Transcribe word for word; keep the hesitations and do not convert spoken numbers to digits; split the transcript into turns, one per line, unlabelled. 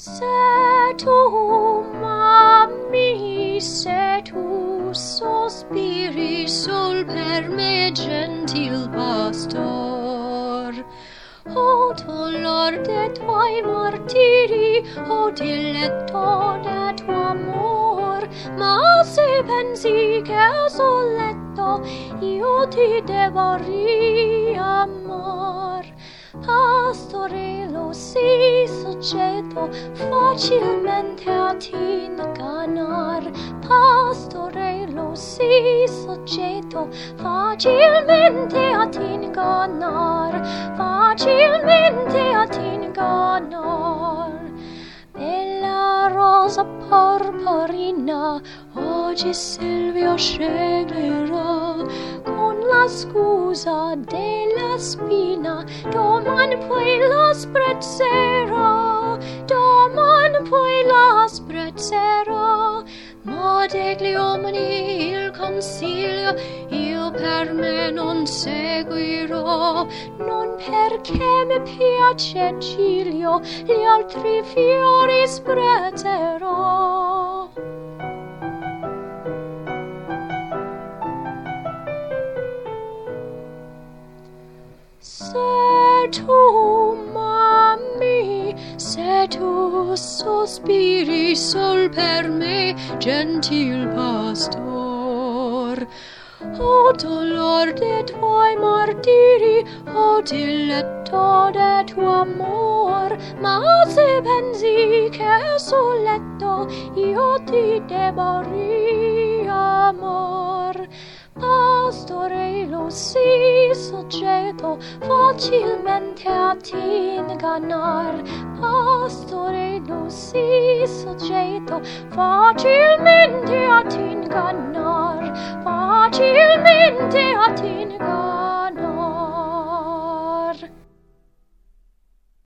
Se tu m'ami, se tu sospiri sol per me, gentil pastor, o dolor de tuoi martiri, o diletto de tuo amor, ma se pensi che soletto io ti debba riamar, pastorello si soggetto facilmente a ti ingannar, pastorello si soggetto facilmente a ti ingannar, facilmente a ti ingannar. Bella rosa porporina, oggi Silvio sceglierà, con la scusa della spina, doman poi la sprezzerà, doman poi la sprezzerà. Ma degli uomini il consiglio io per me non seguirò, non perché mi piace Giglio, gli altri fiori sprezzerò. Se tu m'ami, se tu sospiri sol per me, gentil pastor, o dolor de tuoi martiri, o diletto de tuo amor, ma se pensi che soletto io ti debba riamar, pastorello si soggetto facilmente a ti ingannar, pastorello si soggetto facilmente a ti ingannar, facilmente